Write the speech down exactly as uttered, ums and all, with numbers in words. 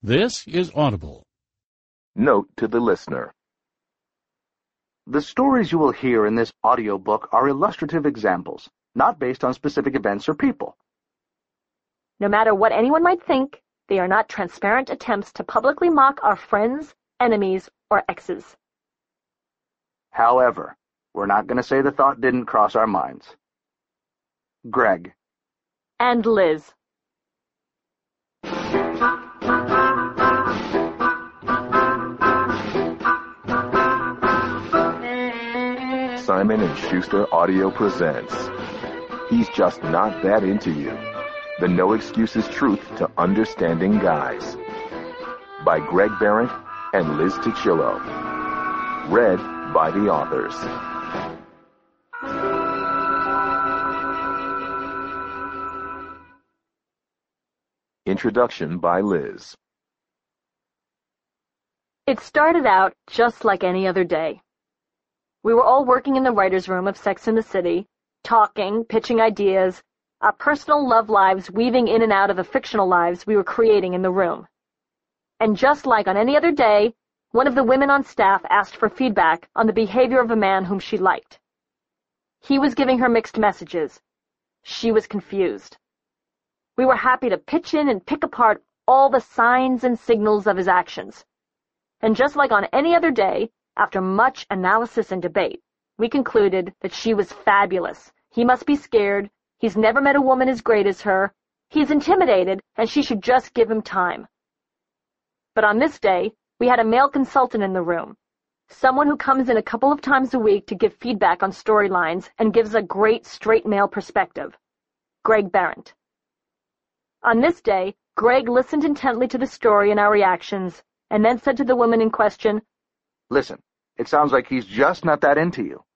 This is Audible. Note to the listener. The stories you will hear in this audiobook are illustrative examples, not based on specific events or people. No matter what anyone might think, they are not transparent attempts to publicly mock our friends, enemies, or exes. However, we're not going to say the thought didn't cross our minds. Greg. And Liz. Simon and Schuster Audio presents He's Just Not That Into You. The No Excuses Truth to Understanding Guys. By Greg Behrendt and Liz Tuccillo. Read by the authors. Introduction by Liz. It started out just like any other day. We were all working in the writer's room of Sex and the City, talking, pitching ideas, our personal love lives weaving in and out of the fictional lives we were creating in the room. And just like on any other day, one of the women on staff asked for feedback on the behavior of a man whom she liked. He was giving her mixed messages. She was confused. We were happy to pitch in and pick apart all the signs and signals of his actions. And just like on any other day, after much analysis and debate, we concluded that she was fabulous. He must be scared. He's never met a woman as great as her. He's intimidated, and she should just give him time. But on this day, we had a male consultant in the room, someone who comes in a couple of times a week to give feedback on storylines and gives a great straight male perspective. Greg Behrendt. On this day, Greg listened intently to the story and our reactions, and then said to the woman in question, Listen, it sounds like he's just not that into you.